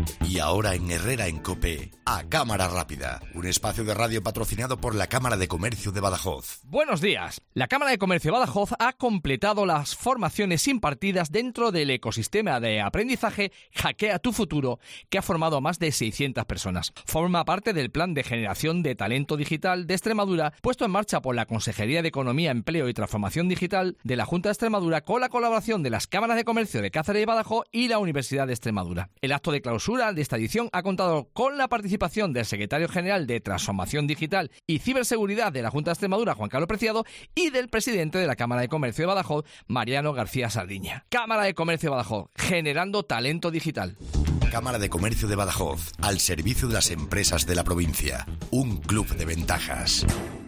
Y ahora en Herrera en COPE, A Cámara Rápida, un espacio de radio patrocinado por la Cámara de Comercio de Badajoz. Buenos días. La Cámara de Comercio de Badajoz ha completado las formaciones impartidas dentro del ecosistema de aprendizaje Hackea tu Futuro, que ha formado a más de 600 personas. Forma parte del Plan de Generación de Talento Digital de Extremadura, puesto en marcha por la Consejería de Economía, Empleo y Transformación Digital de la Junta de Extremadura, con la colaboración de las Cámaras de Comercio de Cáceres y Badajoz y la Universidad de Extremadura. El acto de clausura de esta edición ha contado con la participación del secretario general de Transformación Digital y Ciberseguridad de la Junta de Extremadura, Juan Carlos Preciado, y del presidente de la Cámara de Comercio de Badajoz, Mariano García Sardiña. Cámara de Comercio de Badajoz, generando talento digital. Cámara de Comercio de Badajoz, al servicio de las empresas de la provincia. Un club de ventajas.